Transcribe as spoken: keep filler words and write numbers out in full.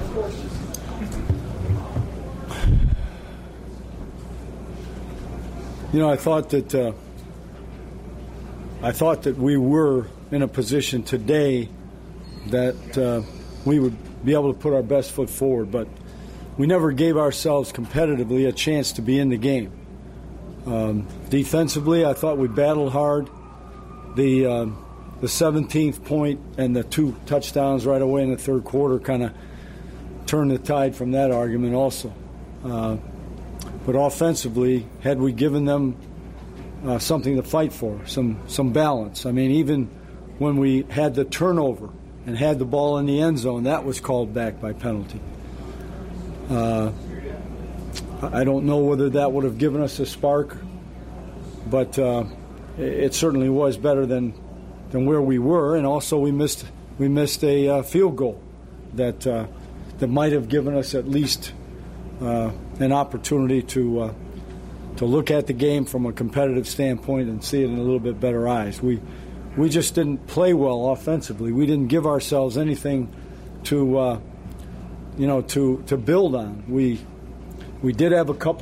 You know, I thought that uh, I thought that we were in a position today that uh, we would be able to put our best foot forward, but we never gave ourselves competitively a chance to be in the game. Um, defensively, I thought we battled hard. The uh, the seventeenth point and the two touchdowns right away in the third quarter kind of turned the tide from that argument also. Uh, but offensively, had we given them uh, something to fight for, some some balance. I mean, even when we had the turnover and had the ball in the end zone, that was called back by penalty. Uh, I don't know whether that would have given us a spark, but uh, it certainly was better than than where we were. And also, we missed we missed a uh, field goal that uh, that might have given us at least uh, an opportunity to uh, to look at the game from a competitive standpoint and see it in a little bit better eyes. We we just didn't play well offensively. We didn't give ourselves anything to uh, you know to to build on. We we did have a couple